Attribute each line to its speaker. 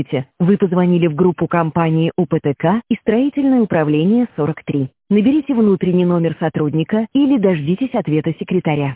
Speaker 1: Вы позвонили в группу компании УПТК и строительное управление 43. Наберите внутренний номер сотрудника или дождитесь ответа секретаря.